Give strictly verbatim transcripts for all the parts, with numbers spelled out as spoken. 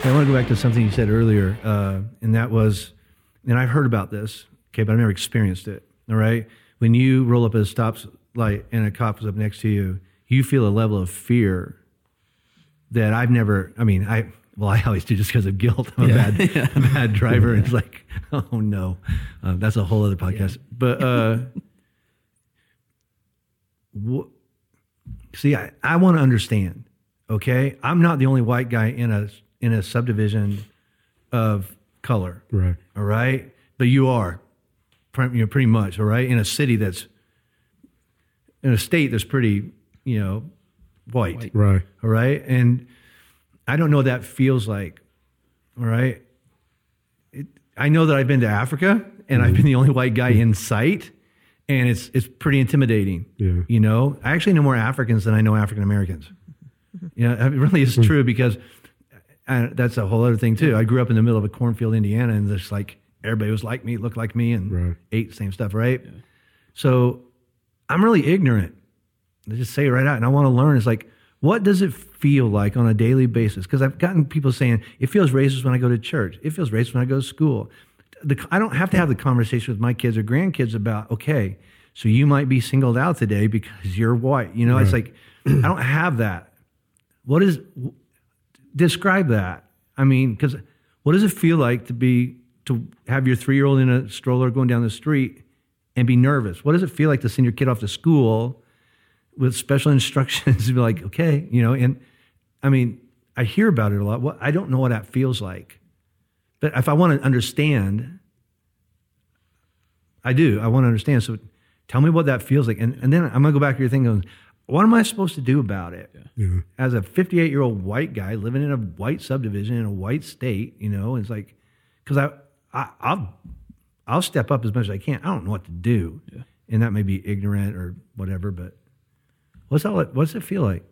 Hey, I want to go back to something you said earlier, uh, and that was, and I've heard about this, okay, but I've never experienced it, all right? When you roll up at a stop light and a cop is up next to you, you feel a level of fear that I've never, I mean, I, well, I always do just because of guilt. I'm Yeah. a bad, Yeah. a bad driver. It's like, oh no, uh, that's a whole other podcast. Yeah. But, uh, wh- see, I, I want to understand, okay? I'm not the only white guy in a, in a subdivision of color. Right. All right. But you are, you know, pretty much, all right, in a city that's, in a state that's pretty, you know, white. White. Right. All right. And I don't know what that feels like. All right. It, I know that I've been to Africa and mm-hmm. I've been the only white guy in sight, and it's it's pretty intimidating. Yeah. You know, I actually know more Africans than I know African Americans. You know, it really is true, because I, that's a whole other thing too. I grew up in the middle of a cornfield, Indiana, and just like everybody was like me, looked like me, and right. ate the same stuff, right? Yeah. So I'm really ignorant. I just say it right out, and I want to learn. It's like, what does it feel like on a daily basis? Because I've gotten people saying, it feels racist when I go to church. It feels racist when I go to school. The, I don't have to have the conversation with my kids or grandkids about, okay, so you might be singled out today because you're white. You know, right. It's like, I don't have that. What is, describe that. I mean, because what does it feel like to be, to have your three-year-old in a stroller going down the street and be nervous? What does it feel like to send your kid off to school with special instructions to be like, okay, you know? And I mean, I hear about it a lot. What, I don't know what that feels like. But if I want to understand, I do. I want to understand. So tell me what that feels like. And, and then I'm going to go back to your thing going, what am I supposed to do about it? Yeah. Yeah. As a fifty-eight-year-old white guy living in a white subdivision in a white state, you know, it's like, because I, I, I'll, I'll step up as much as I can. I don't know what to do. Yeah. And that may be ignorant or whatever, but what's all it, what's it feel like?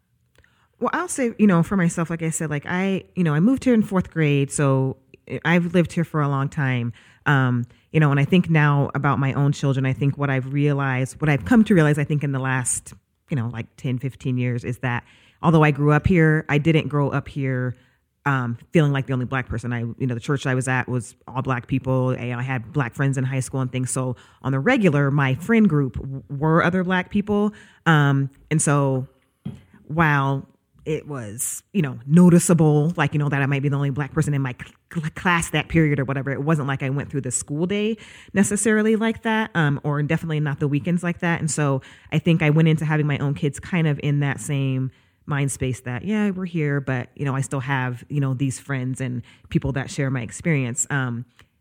Well, I'll say, you know, for myself, like I said, like I, you know, I moved here in fourth grade, so I've lived here for a long time. Um, you know, and I think now about my own children, I think what I've realized, what I've come to realize, I think in the last, you know, like ten, fifteen years is that although I grew up here, I didn't grow up here um, feeling like the only black person. I, you know, the church I was at was all black people. I, I had black friends in high school and things. So on the regular, my friend group were other black people. Um, and so while it was, you know, noticeable, like, you know, that I might be the only black person in my cl- class that period or whatever. It wasn't like I went through the school day necessarily like that, um, or definitely not the weekends like that. And so I think I went into having my own kids kind of in that same mind space that, yeah, we're here, but, you know, I still have, you know, these friends and people that share my experience, um,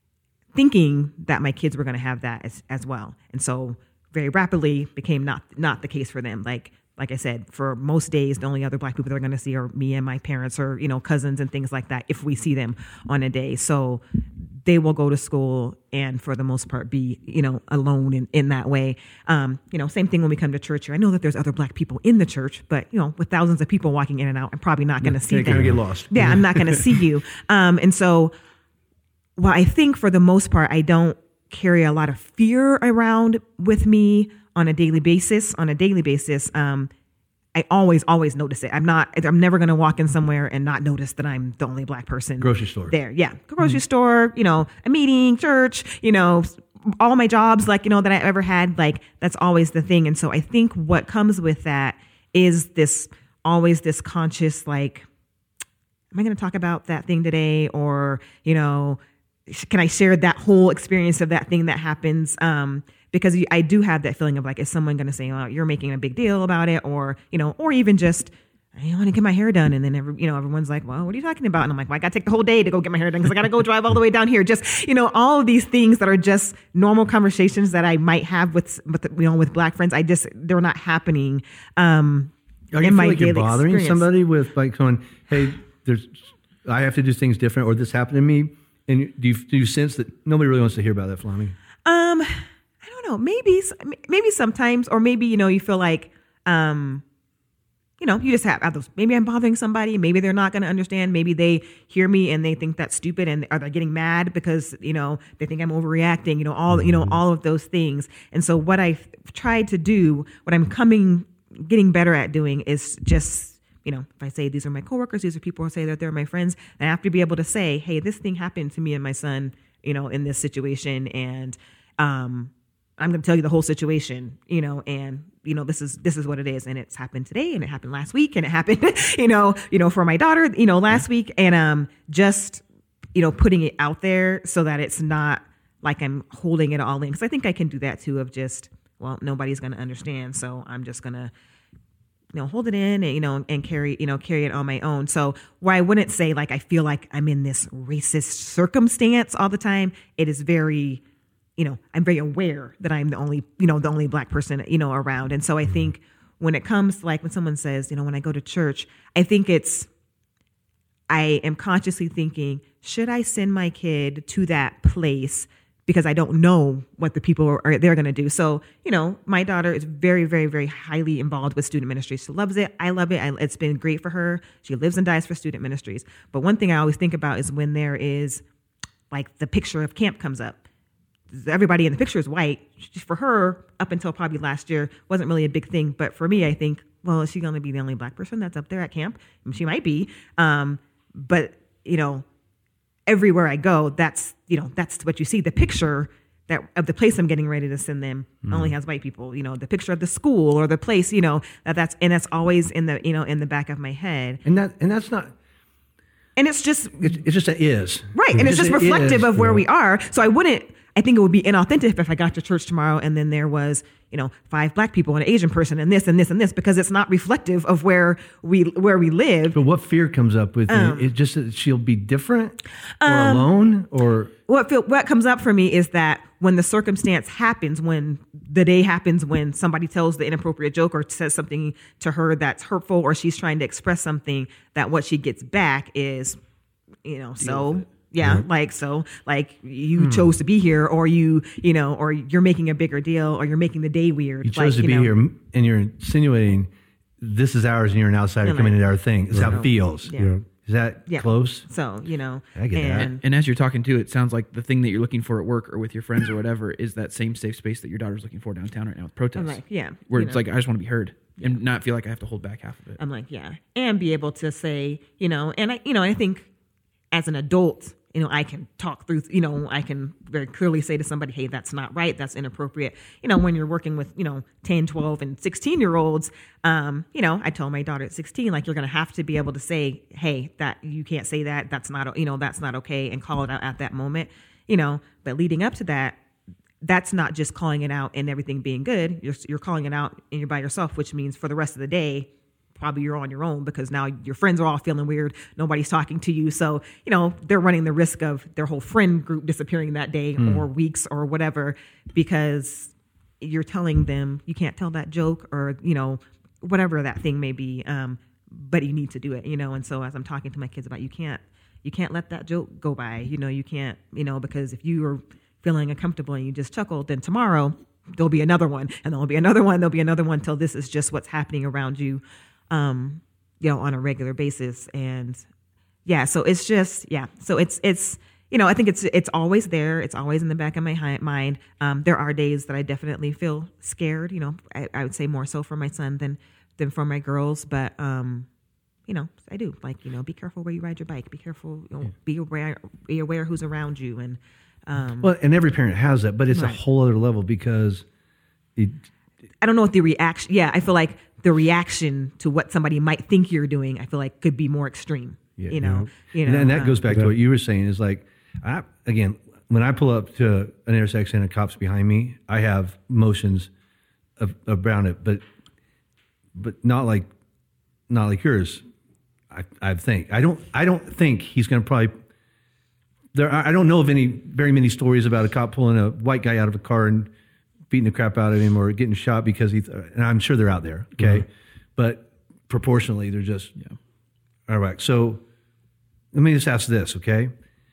thinking that my kids were going to have that as, as well. And so very rapidly became not, not the case for them. Like, Like I said, for most days, the only other black people they're going to see are me and my parents or, you know, cousins and things like that if we see them on a day. So they will go to school and for the most part be, you know, alone in, in that way. Um, you know, same thing when we come to church here. I know that there's other black people in the church, but, you know, with thousands of people walking in and out, I'm probably not going to see them. You're going to get lost. Yeah, I'm not going to see you. Um, and so, well, I think for the most part, I don't carry a lot of fear around with me on a daily basis, on a daily basis, um, I always, always notice it. I'm not, I'm never going to walk in somewhere and not notice that I'm the only black person. Grocery store. There. Yeah. Grocery mm-hmm. store, you know, a meeting, church, you know, all my jobs, like, you know, that I ever had, like, that's always the thing. And so I think what comes with that is this, always this conscious, like, am I going to talk about that thing today? Or, you know, can I share that whole experience of that thing that happens? Um, Because I do have that feeling of like, is someone going to say, oh, you're making a big deal about it? Or, you know, or even just, I want to get my hair done. And then, every, you know, everyone's like, well, what are you talking about? And I'm like, well, I got to take the whole day to go get my hair done because I got to go drive all the way down here. Just, you know, all of these things that are just normal conversations that I might have with, with you know, with black friends. I just, they're not happening um, Are you in feel my like daily you're bothering experience. somebody with like going, hey, there's, I have to do things different, or this happened to me? And do you, do you sense that nobody really wants to hear about that, Flammy? Um, No, maybe, maybe sometimes, or maybe, you know, you feel like, um, you know, you just have, have those, maybe I'm bothering somebody, maybe they're not going to understand, maybe they hear me and they think that's stupid and are they getting mad because, you know, they think I'm overreacting, you know, all, you know, all of those things. And so what I've tried to do, what I'm coming, getting better at doing is just you know, if I say these are my coworkers, these are people who say that they're my friends, I have to be able to say, hey, this thing happened to me and my son, you know, in this situation. And um, I'm going to tell you the whole situation, you know, and, you know, this is, this is what it is. And it's happened today and it happened last week and it happened, you know, you know, for my daughter, you know, last week. And um, just, you know, putting it out there so that it's not like I'm holding it all in. Cause I think I can do that too, of just, well, nobody's going to understand. So I'm just going to, you know, hold it in and, you know, and carry, you know, carry it on my own. So where I wouldn't say like, I feel like I'm in this racist circumstance all the time. It is very, you know, I'm very aware that I'm the only, you know, the only Black person, you know, around. And so I think when it comes to like when someone says, you know, when I go to church, I think it's, I am consciously thinking, should I send my kid to that place? Because I don't know what the people are, are they're going to do. So, you know, my daughter is very, very, very highly involved with student ministries. She loves it. I love it. I, it's been great for her. She lives and dies for student ministries. But one thing I always think about is when there is like the picture of camp comes up. Everybody in the picture is white. For her, up until probably last year, wasn't really a big thing. But for me, I think, well, is she going to be the only Black person that's up there at camp? She might be. Um, but, you know, everywhere I go, that's, you know, that's what you see. The picture that of the place I'm getting ready to send them mm. only has white people, you know, the picture of the school or the place, you know, that that's, and that's always in the, you know, in the back of my head. And that, and that's not, and it's just, it's, it's just a is. Right. And it's just, just reflective is, of where we are. So I wouldn't, I think it would be inauthentic if I got to church tomorrow and then there was, you know, five Black people and an Asian person and this and this and this, because it's not reflective of where we where we live. But what fear comes up with um, it? It's just that she'll be different or um, alone, or what feel, what comes up for me is that when the circumstance happens, when the day happens, when somebody tells the inappropriate joke or says something to her that's hurtful, or she's trying to express something, that what she gets back is, you know, so. Yeah, mm-hmm. like, so, like, you hmm. chose to be here, or you, you know, or you're making a bigger deal, or you're making the day weird. You chose like, to you be know. here, and you're insinuating this is ours, and you're an outsider coming like, into our thing. Is right. how it feels. Yeah. yeah. Is that yeah. close? So, you know. I get and, that. And, and as you're talking to, it sounds like the thing that you're looking for at work or with your friends or whatever is that same safe space that your daughter's looking for downtown right now with protests. I'm like, yeah. Where it's know. like, I just want to be heard yeah. and not feel like I have to hold back half of it. I'm like, yeah. And be able to say, you know, and I, you know, I think as an adult, you know, I can talk through, you know, I can very clearly say to somebody, hey, that's not right. That's inappropriate. You know, when you're working with, you know, ten, twelve and sixteen year olds, um, you know, I told my daughter at sixteen, like, you're going to have to be able to say, hey, that you can't say that. That's not, you know, that's not okay, and call it out at that moment, you know, but leading up to that, that's not just calling it out and everything being good. You're, you're calling it out and you're by yourself, which means for the rest of the day, probably you're on your own, because now your friends are all feeling weird. Nobody's talking to you. So, you know, they're running the risk of their whole friend group disappearing that day mm. or weeks or whatever, because you're telling them you can't tell that joke, or, you know, whatever that thing may be. Um, but you need to do it, you know? And so as I'm talking to my kids about, you can't, you can't let that joke go by, you know, you can't, you know, because if you are feeling uncomfortable and you just chuckled, then tomorrow there'll be another one, and there'll be another one. There'll be another one till this is just what's happening around you. Um, you know, on a regular basis. And yeah, so it's just, yeah. So it's, it's, you know, I think it's, it's always there. It's always in the back of my hi- mind. Um, there are days that I definitely feel scared, you know, I, I would say more so for my son than, than for my girls. But, um, you know, I do, like, you know, be careful where you ride your bike, be careful, you know, yeah. be aware, be aware who's around you. And, um, well, and every parent has that, but it's right. a whole other level, because it, I don't know what the reaction, yeah, I feel like the reaction to what somebody might think you're doing, I feel like could be more extreme, yeah, you know, yeah. you know, and that um, goes back to what you were saying is like, I, again, when I pull up to an intersection and a cop's behind me, I have emotions of, around it, but, but not like, not like yours. I, I think, I don't, I don't think he's going to probably, there, I don't know of any, very many stories about a cop pulling a white guy out of a car and beating the crap out of him or getting shot because he, and I'm sure they're out there. Okay. Mm-hmm. But proportionally, they're just, yeah. All right. So let me just ask this. Okay.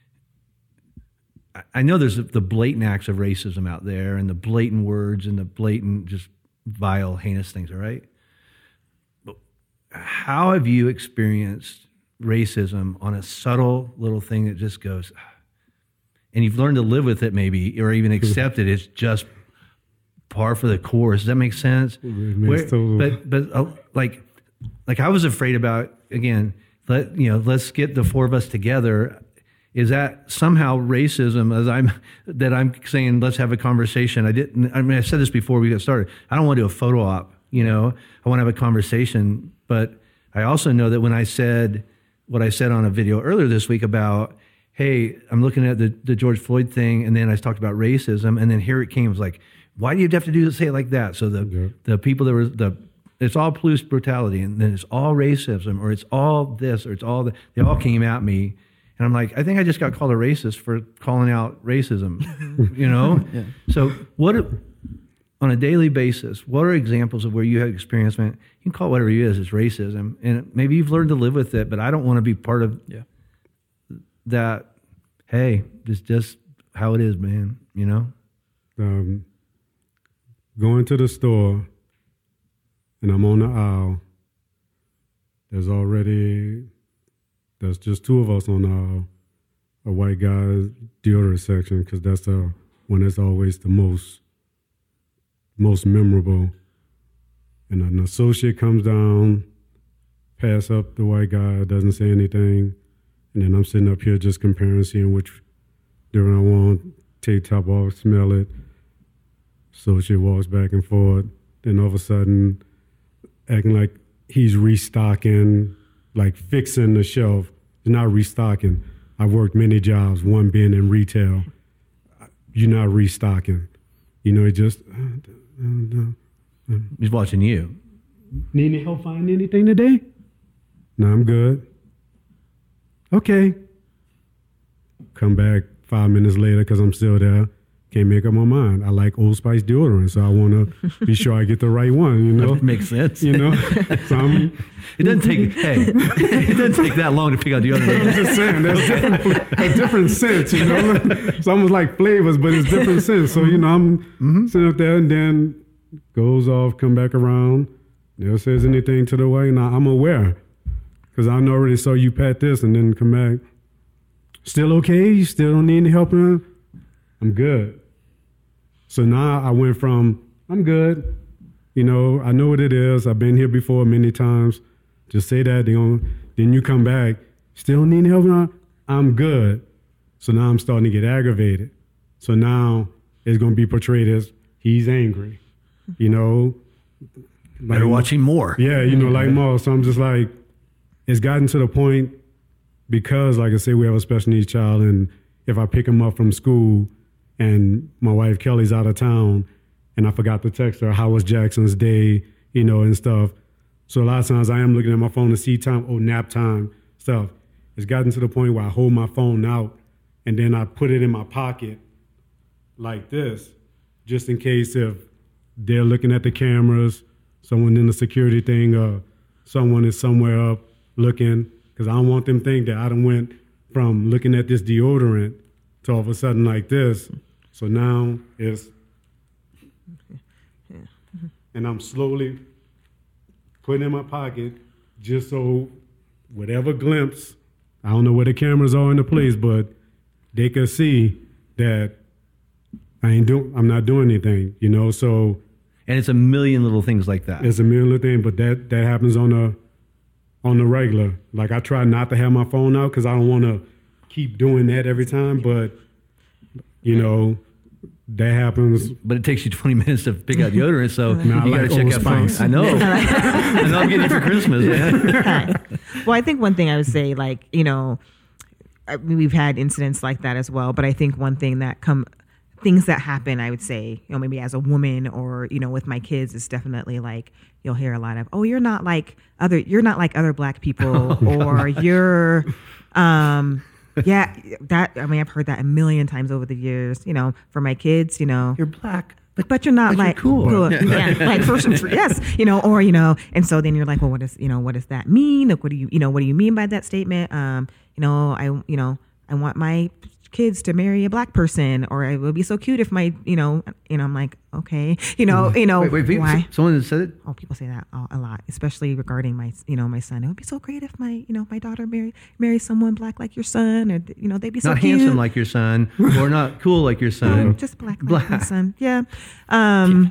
I, I know there's the blatant acts of racism out there, and the blatant words and the blatant, just vile, heinous things. All right. But how have you experienced racism on a subtle little thing that just goes, and you've learned to live with it maybe, or even accept it? It's just par for the course. Does that make sense? It makes Where, but but uh, like like I was afraid about, again, let, you know, let's get the four of us together. Is that somehow racism as I'm, that I'm saying, let's have a conversation. I didn't, I mean, I said this before we got started. I don't want to do a photo op, you know, I want to have a conversation. But I also know that when I said what I said on a video earlier this week about, hey, I'm looking at the, the George Floyd thing, and then I talked about racism, and then here it came, it was like, why do you have to do say it like that? So the, yeah. the people that were, the, it's all police brutality, and then it's all racism, or it's all this, or it's all that, they all came at me. And I'm like, I think I just got called a racist for calling out racism, you know? Yeah. So what, on a daily basis, what are examples of where you have experience, man, you can call it whatever it is, it's racism, and maybe you've learned to live with it, but I don't want to be part of yeah. that, hey, it's just how it is, man, you know? Um, going to the store, and I'm on the aisle, there's already... There's just two of us on a, a white guy's deodorant section because that's the one that's always the most most memorable. And an associate comes down, pass up the white guy, doesn't say anything, and then I'm sitting up here just comparing, seeing which deodorant I want, take top off, smell it. Associate walks back and forth, then all of a sudden, acting like he's restocking, like fixing the shelf. It's not restocking. I've worked many jobs, one being in retail. You're not restocking. You know, it just... Uh, uh, uh, He's watching you. Need any help finding anything today? No, I'm good. Okay. Come back five minutes later because I'm still there. Can't make up my mind. I like Old Spice deodorant, so I want to be sure I get the right one, you know? That makes sense. You know? So I'm, it doesn't take, hey, it doesn't take that long to pick out deodorant. I'm just saying, there's different, a different scents, you know? It's almost like flavors, but it's different scents. So, you know, I'm mm-hmm. sitting up there and then goes off, come back around, never says anything to the way. Now, I'm aware because I already saw you pat this and then come back. Still okay? You still don't need any help? In? I'm good. So now I went from, I'm good, you know, I know what it is. I've been here before many times. Just say that, then, then you come back, still need help now? I'm good. So now I'm starting to get aggravated. So now it's going to be portrayed as he's angry, you know. Like, Better watching more. Yeah, you know, like more. So I'm just like, it's gotten to the point because, like I say, we have a special needs child, and if I pick him up from school, and my wife Kelly's out of town, and I forgot to text her, how was Jackson's day, you know, and stuff. So a lot of times I am looking at my phone to see time, oh, nap time, stuff. It's gotten to the point where I hold my phone out, and then I put it in my pocket like this, just in case if they're looking at the cameras, someone in the security thing, or someone is somewhere up looking, because I don't want them to think that I done went from looking at this deodorant to all of a sudden like this. So now it's, and I'm slowly putting it in my pocket just so whatever glimpse, I don't know where the cameras are in the place, but they can see that I ain't doing, I'm not doing anything, you know, so. And it's a million little things like that. It's a million little things, but that, that happens on the, on the regular. Like I try not to have my phone out because I don't want to keep doing that every time, but you know, that happens. But it takes you twenty minutes to pick out deodorant, so Not you like got to check Old out Spice. phones. I know. I know I'm getting it for Christmas. Man. Well, I think one thing I would say, like, you know, I mean, we've had incidents like that as well, but I think one thing that come, things that happen, I would say, you know, maybe as a woman or, you know, with my kids is definitely like, you'll hear a lot of, oh, you're not like other, you're not like other black people, or you're, um, yeah, that, I mean, I've heard that a million times over the years, you know, for my kids, you know. You're black. But, but you're not but like you're cool. cool. Yeah, like first and yes, you know, or, you know, and so then you're like, well, what does, you know, what does that mean? Like, what do you, you know, what do you mean by that statement? Um, you know, I, you know, I want my kids to marry a black person, or it would be so cute if my, you know, you know, I'm like, okay, you know, you know, wait, wait, wait, why? Someone said it? Oh, people say that a lot, especially regarding my, you know, my son. It would be so great if my, you know, my daughter marry marry someone black like your son, or, you know, they'd be so not cute. handsome like your son, or not cool like your son. Just black like black. my son. Yeah. Um,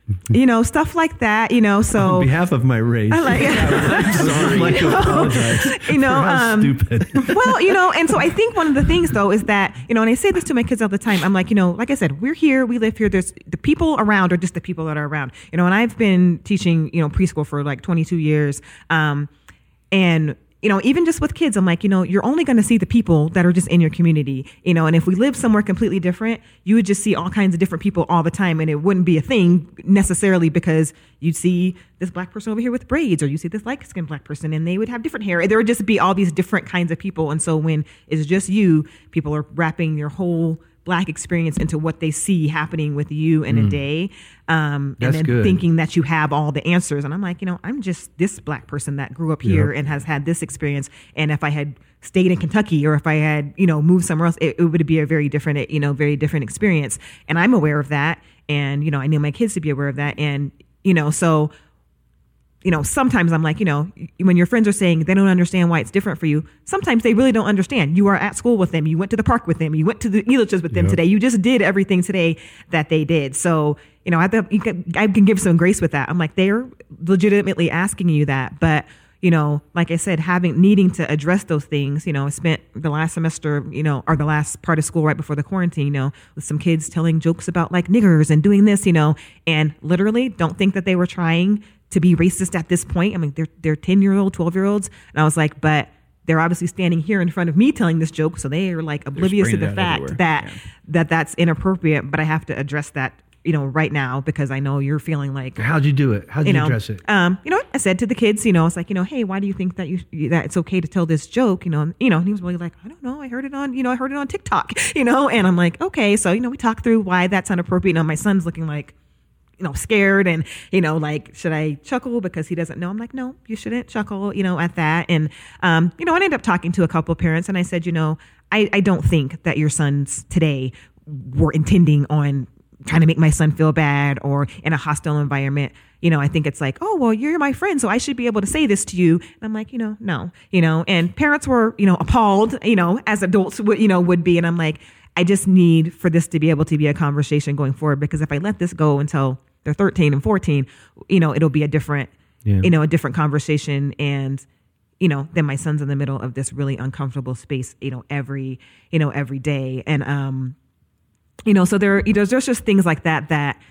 you know, stuff like that, you know, so. On behalf of my race. I like, I'd like to apologize. You know, for how um, stupid. Well, you know, and so I think one of the things though is that, you know, and I say this to my kids all the time, I'm like, you know, like I said, we're here, we live here, there's the people around are just the people that are around, you know, and I've been teaching, you know, preschool for like twenty-two years. Um, and you know, even just with kids, I'm like, you know, you're only going to see the people that are just in your community, you know, and if we lived somewhere completely different, you would just see all kinds of different people all the time. And it wouldn't be a thing necessarily because you'd see this black person over here with braids, or you see this light skinned black person and they would have different hair. There would just be all these different kinds of people. And so when it's just you, people are wrapping your whole black experience into what they see happening with you in mm. a day. Um, and then good. Thinking that you have all the answers. And I'm like, you know, I'm just this black person that grew up here yep. and has had this experience. And if I had stayed in Kentucky or if I had, you know, moved somewhere else, it, it would be a very different, you know, very different experience. And I'm aware of that. And, you know, I need my kids to be aware of that. And, you know, so you know, sometimes I'm like, you know, when your friends are saying they don't understand why it's different for you, sometimes they really don't understand. You are at school with them. You went to the park with them. You went to the Elitches with them yep. today. You just did everything today that they did. So, you know, I, you can, I can give some grace with that. I'm like, they're legitimately asking you that. But, you know, like I said, having, needing to address those things, you know, I spent the last semester, you know, or the last part of school right before the quarantine, you know, with some kids telling jokes about like niggers and doing this, you know, and literally don't think that they were trying to be racist at this point. I mean, they're they're ten year old, twelve year olds. And I was like, but they're obviously standing here in front of me telling this joke. So they are like oblivious to the fact everywhere. that, yeah. that that's inappropriate, but I have to address that, you know, right now, because I know you're feeling like, how'd you do it? How'd you, you know, address it? Um, you know, I said to the kids, you know, it's like, you know, hey, why do you think that you, that it's okay to tell this joke? You know, and, you know, and he was really like, I don't know. I heard it on, you know, I heard it on TikTok, you know, and I'm like, okay. So, you know, we talked through why that's inappropriate. You know, my son's looking like, you know, scared and, you know, like, should I chuckle because he doesn't know? I'm like, no, you shouldn't chuckle, you know, at that. And, um, you know, I ended up talking to a couple of parents and I said, you know, I, I don't think that your sons today were intending on trying to make my son feel bad or in a hostile environment. You know, I think it's like, oh, well, you're my friend, so I should be able to say this to you. And I'm like, you know, no, you know, and parents were, you know, appalled, you know, as adults would, you know, would be. And I'm like, I just need for this to be able to be a conversation going forward, because if I let this go until they're thirteen and fourteen, you know, it'll be a different, yeah. you know, a different conversation. And, you know, then my son's in the middle of this really uncomfortable space, you know, every, you know, every day. And, um, you know, so there, you know, there's just things like that, that,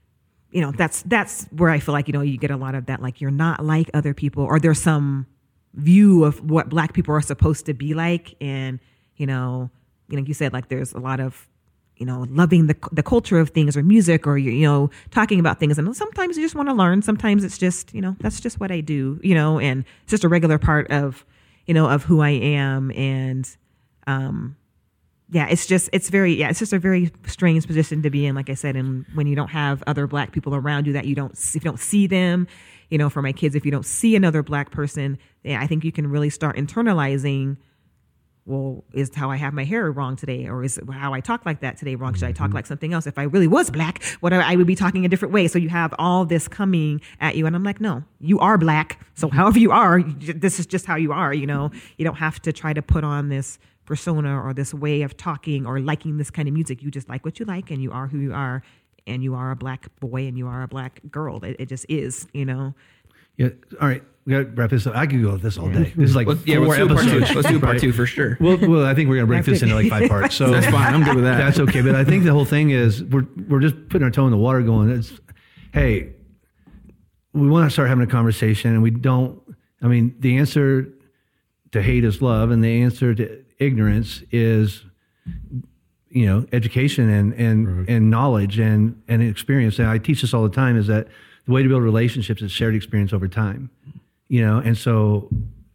you know, that's, that's where I feel like, you know, you get a lot of that, like, you're not like other people, or there's some view of what Black people are supposed to be like. And, you know, you know, you said, like, there's a lot of, you know, loving the the culture of things or music, or, you know, talking about things. And sometimes you just want to learn. Sometimes it's just, you know, that's just what I do, you know, and it's just a regular part of, you know, of who I am. And, um, yeah, it's just, it's very, yeah, it's just a very strange position to be in, like I said. And when you don't have other Black people around you that you don't, if you don't see them, you know, for my kids, if you don't see another Black person, yeah, I think you can really start internalizing, well, is how I have my hair wrong today? Or is how I talk like that today wrong? Should I talk like something else? If I really was Black, what I would be talking a different way. So you have all this coming at you. And I'm like, no, you are Black. So however you are, this is just how you are. You know, you don't have to try to put on this persona or this way of talking or liking this kind of music. You just like what you like, and you are who you are, and you are a Black boy and you are a Black girl. It, it just is, you know? Yeah. All right. We got to wrap this up. I could go with this all day. This is like let's, four yeah, let's episodes. Do part two. Let's do part two for sure. Well, well, I think we're going to break this into like five parts. So that's fine. I'm good with that. That's okay. But I think the whole thing is we're we're just putting our toe in the water going, it's, hey, we want to start having a conversation, and we don't, I mean, the answer to hate is love, and the answer to ignorance is, you know, education and and, right. and knowledge and, and experience. And I teach this all the time, is that the way to build relationships is shared experience over time. You know, and so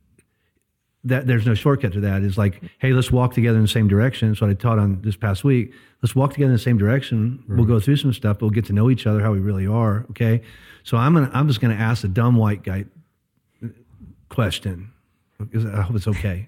that there's no shortcut to that. It's like, hey, let's walk together in the same direction. That's what I taught on this past week. Let's walk together in the same direction. Right. We'll go through some stuff, but we'll get to know each other, how we really are. Okay. So I'm gonna, I'm just gonna ask a dumb white guy question. I hope it's okay.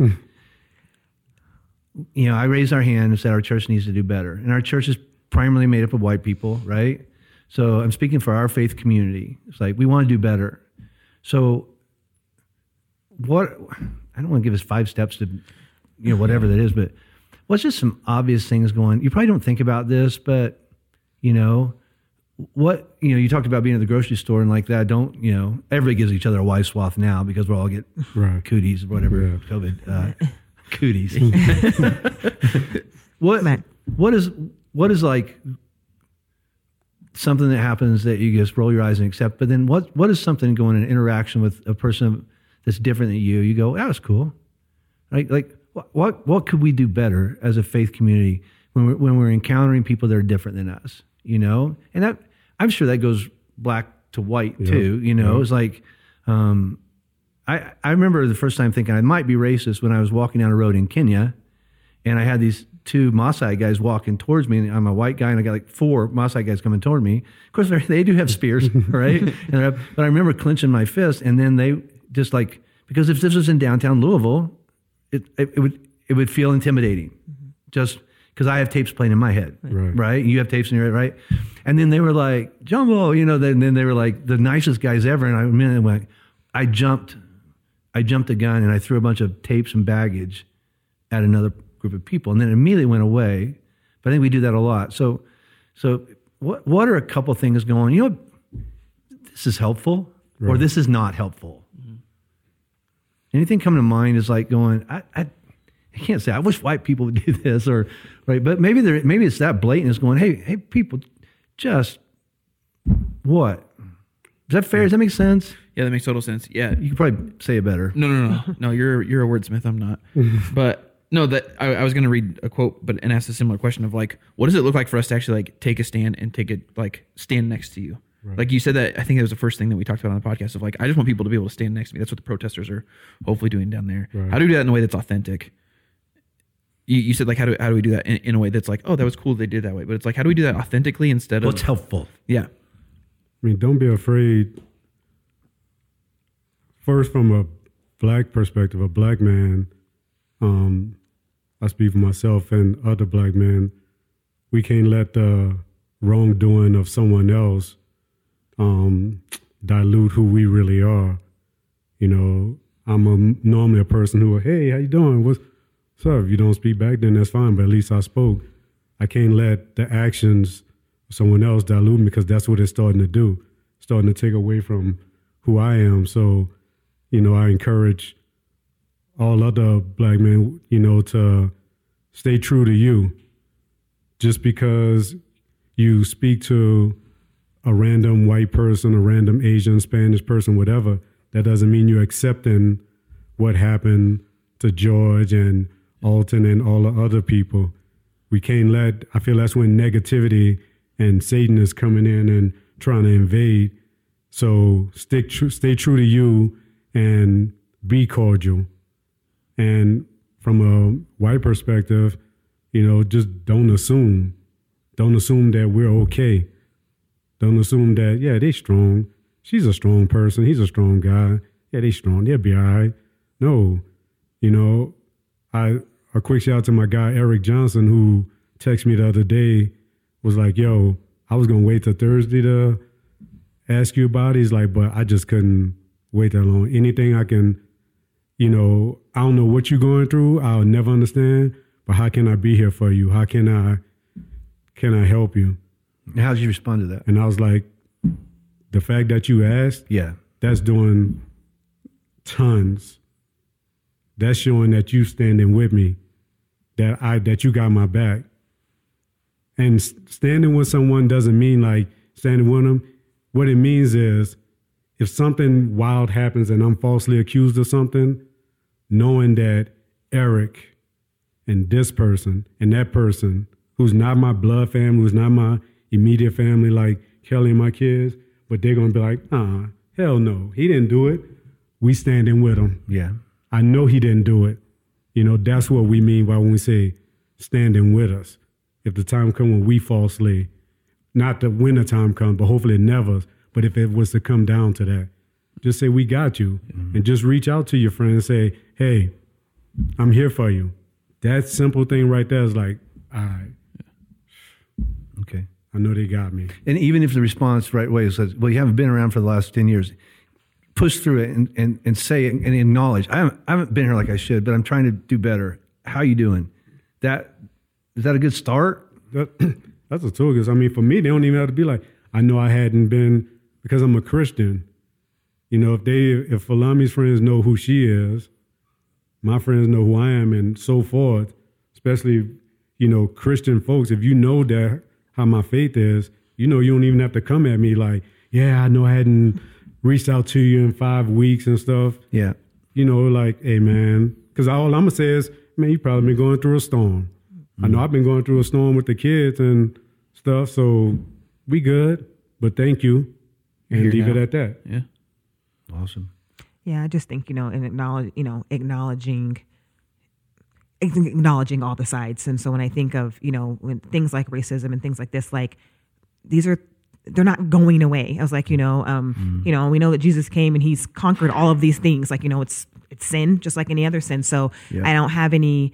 You know, I raised our hand and said our church needs to do better, and our church is primarily made up of white people, right? So I'm speaking for our faith community. It's like, we want to do better. So what, I don't want to give us five steps to, you know, whatever that is, but what's just some obvious things going, you probably don't think about this, but, you know, what, you know, you talked about being at the grocery store and like that. Don't, you know, everybody gives each other a wide swath now because we all get Right. cooties or whatever, Yeah. COVID, uh, cooties. what, Matt. what is, what is like something that happens that you just roll your eyes and accept, but then what, what is something going in interaction with a person that's different than you? You go, that was cool. Like, like what, what, what could we do better as a faith community when we're, when we're encountering people that are different than us, you know? And that, I'm sure that goes black to white Yeah. too, you know, Yeah. it's like, um, I, I remember the first time thinking I might be racist when I was walking down a road in Kenya and I had these two Maasai guys walking towards me, and I'm a white guy, and I got like four Maasai guys coming toward me. Of course, they're- they do have spears, right? And they're- but I remember clenching my fist, and then they just like, because if this was in downtown Louisville, it it, it would it would feel intimidating, just because I have tapes playing in my head, Right. right? You have tapes in your head, right? And then they were like, Jumbo, you know, then, then they were like the nicest guys ever, and I immediately went, I jumped, I jumped a gun, and I threw a bunch of tapes and baggage at another group of people, and then it immediately went away. But I think we do that a lot. So, so what what are a couple things going? You know, this is helpful, or Right. this is not helpful. Anything come to mind is like going, I, I, I can't say I wish white people would do this, or right, but maybe there maybe it's that blatant. It's going, hey, hey, people, just what? Is that fair? Does that make sense? Yeah, that makes total sense. Yeah. You could probably say it better. No, no, no, no. You're you're a wordsmith. I'm not. But no, that I, I was going to read a quote, but and ask a similar question of like, what does it look like for us to actually like take a stand and take it like stand next to you? Right. Like you said that, I think that was the first thing that we talked about on the podcast of like, I just want people to be able to stand next to me. That's what the protesters are hopefully doing down there. Right. How do we do that in a way that's authentic? You, you said like, how do how do we do that in, in a way that's like, oh, that was cool they did it that way, but it's like, how do we do that authentically instead of What's helpful? yeah, I mean, don't be afraid. First, from a black perspective, a black man, um, I speak for myself and other black men, we can't let the wrongdoing of someone else um, dilute who we really are. You know, I'm a, normally a person who, hey, how you doing? What's, what's up? If you don't speak back, then that's fine, but at least I spoke. I can't let the actions of someone else dilute me because that's what it's starting to do, starting to take away from who I am. So, you know, I encourage all other black men, you know, to stay true to you. Just because you speak to a random white person, a random Asian, Spanish person, whatever, that doesn't mean you're accepting what happened to George and Alton and all the other people. We can't let, I feel that's when negativity and Satan is coming in and trying to invade. So stick tr- stay true to you and be cordial. And from a white perspective, you know, just don't assume. Don't assume that we're okay. Don't assume that, yeah, they strong. She's a strong person. He's a strong guy. Yeah, they strong. They'll be all right. No, you know, I a quick shout out to my guy, Eric Johnson, who texted me the other day, was like, yo, I was going to wait till Thursday to ask you about it. He's like, but I just couldn't wait that long. Anything I can, you know, I don't know what you're going through. I'll never understand, but how can I be here for you? How can I, can I help you? How did you respond to that? And I was like, the fact that you asked, Yeah. that's doing tons. That's showing that you standing with me, that I that you got my back. And s- standing with someone doesn't mean like standing with them. What it means is if something wild happens and I'm falsely accused of something, knowing that Eric and this person and that person, who's not my blood family, who's not my immediate family like Kelly and my kids, but they're going to be like, uh, hell no, he didn't do it. We standing with him. Yeah. I know he didn't do it. You know, that's what we mean by when we say standing with us. If the time comes when we falsely, not the when the time comes, but hopefully it never, but if it was to come down to that, just say, we got you. Mm-hmm. And just reach out to your friend and say, hey, I'm here for you. That simple thing right there is like, all right, Okay. I know they got me. And even if the response right away says, well, you haven't been around for the last ten years, push through it and, and, and say it and acknowledge, I haven't, I haven't been here like I should, but I'm trying to do better. How you doing? That, is that a good start? That, that's a tool. Because, I mean, for me, they don't even have to be like, I know I hadn't been, because I'm a Christian, you know, if they, if Falami's friends know who she is, my friends know who I am, and so forth, especially, you know, Christian folks, if you know that, how my faith is, you know, you don't even have to come at me like, yeah, I know I hadn't reached out to you in five weeks and stuff. Yeah. You know, like, hey, man, because all I'm going to say is, man, you probably been going through a storm. Mm-hmm. I know I've been going through a storm with the kids and stuff, so we good, but thank you, and Here leave now. it at that. Yeah. Awesome. Yeah, I just think, you know, and acknowledge, you know, acknowledging, acknowledging all the sides. And so when I think of, you know, when things like racism and things like this, like these are, they're not going away. I was like, you know, um, mm. you know, we know that Jesus came and he's conquered all of these things. Like, you know, it's, it's sin, just like any other sin. So yeah. I don't have any,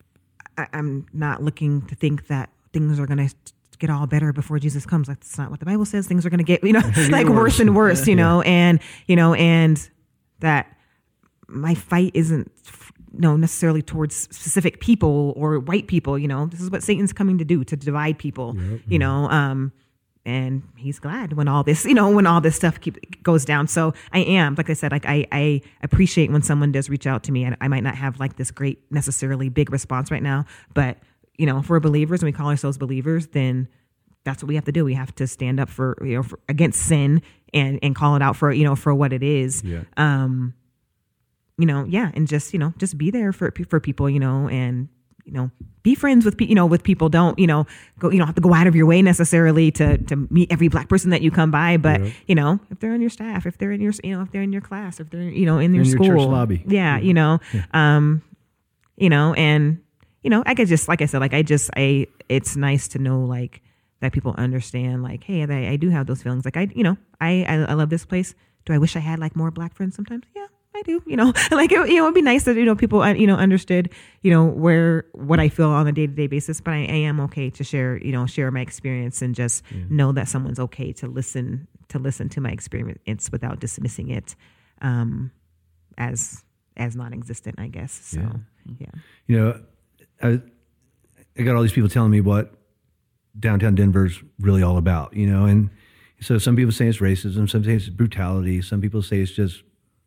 I, I'm not looking to think that things are going to get all better before Jesus comes. Like, that's not what the Bible says. Things are going to get, you know, like worse and worse, you know, and, you know, and that my fight isn't, you know, necessarily towards specific people or white people. You know, this is what Satan's coming to do, to divide people, yep. you know, um, and he's glad when all this, you know, when all this stuff keep, goes down. So I am, like I said, like I, I appreciate when someone does reach out to me. I, I might not have like this great necessarily big response right now, but you know, if we're believers and we call ourselves believers, then that's what we have to do. We have to stand up for, you know, for, against sin and, and call it out for, you know, for what it is. Yeah. Um, you know, yeah. And just, you know, just be there for, for people, you know, and, you know, be friends with people, you know, with people. Don't, you know, go, you don't have to go out of your way necessarily to, to meet every black person that you come by. But, yeah. you know, if they're in your staff, if they're in your, you know, if they're in your class, if they're, you know, in your in school, your church lobby. Yeah. You know, yeah. um, you know, and, you know, I could just, like I said, like, I just, I, it's nice to know, like, that people understand, like, hey, I, I do have those feelings. Like, I, you know, I, I, I love this place. Do I wish I had, like, more black friends sometimes? Yeah, I do. You know, like, it, you know, it'd be nice that, you know, people, you know, understood, you know, where, what I feel on a day-to-day basis, but I, I am okay to share, you know, share my experience and just yeah. know that someone's okay to listen, to listen to my experience without dismissing it, um, as, as non-existent, I guess. So, yeah. yeah. You know, I, I got all these people telling me what downtown Denver's really all about, you know, and so some people say it's racism, some say it's brutality, some people say it's just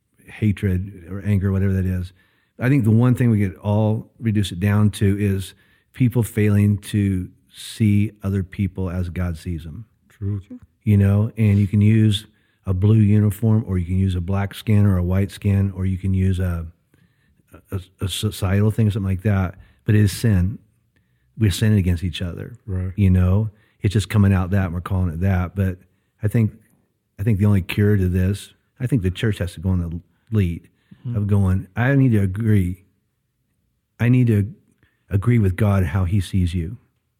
hatred or anger, whatever that is. I think the one thing we could all reduce it down to is people failing to see other people as God sees them. True. You know, and you can use a blue uniform, or you can use a black skin or a white skin, or you can use a, a, a societal thing, something like that, but it is sin. We're sinning against each other, right? You know, it's just coming out that and we're calling it that. But I think, I think the only cure to this, I think the church has to go on the lead mm-hmm. of going, I need to agree. I need to agree with God how he sees you.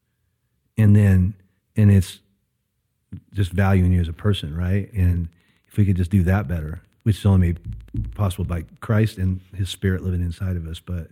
And then, and it's just valuing you as a person, right? And if we could just do that better, which is only made possible by Christ and his spirit living inside of us. But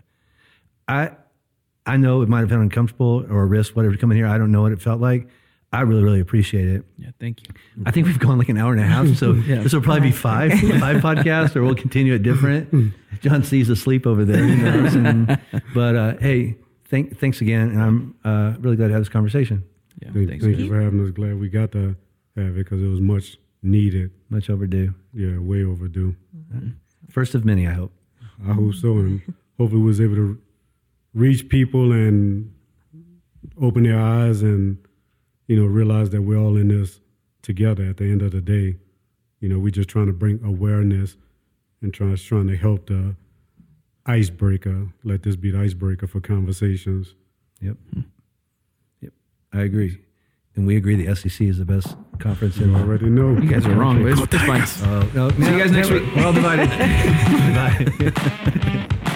I, I know it might have been uncomfortable or a risk, whatever, to come in here. I don't know what it felt like. I really, really appreciate it. Yeah, thank you. I think we've gone like an hour and a half, so yeah. this will probably be five, five podcasts, or we'll continue it different. John C's asleep over there, you know. And, but uh, hey, thank, thanks again, and I'm uh, really glad to have this conversation. Yeah, thank, thanks. thank you for having us. Glad we got to have it because it was much needed. Much overdue. Yeah, way overdue. Mm-hmm. First of many, I hope. I hope so, and hopefully we was able to reach people and open their eyes and, you know, realize that we're all in this together at the end of the day. You know, we're just trying to bring awareness and trying, trying to help the icebreaker. Let this be the icebreaker for conversations. Yep. Yep. I agree. And we agree the S E C is the best conference in the world. You already know. You guys are wrong, but it's fine. Uh, no, See you guys next week. We're all divided. divided.